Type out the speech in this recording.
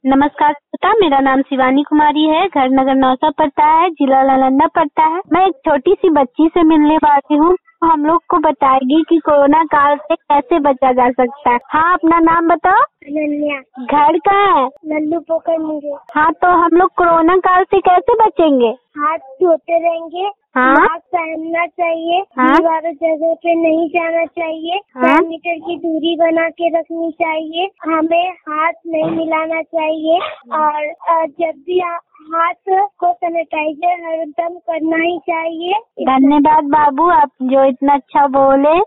नमस्कार श्रोता, मेरा नाम शिवानी कुमारी है। घर नगर नौसा पड़ता है, जिला नालंदा पड़ता है। मैं एक छोटी सी बच्ची से मिलने वाली हूँ। हम लोग को बताएगी कि कोरोना काल से कैसे बचा जा सकता है। हाँ, अपना नाम बताओ। अनन्या। घर कहाँ है? लल्लू पोखर मुझे। हाँ, तो हम लोग कोरोना काल से कैसे बचेंगे? हाथ धोते रहेंगे। हाँ? मास्क पहनना चाहिए। हाँ? भीड़ वाले जगह पे नहीं जाना चाहिए। हाँ? 4 मीटर की दूरी बना के रखनी चाहिए। हमें हाथ नहीं मिलाना चाहिए और जब भी हाथ को सैनिटाइजर हरदम करना ही चाहिए। धन्यवाद बाबू, आप जो इतना अच्छा बोले।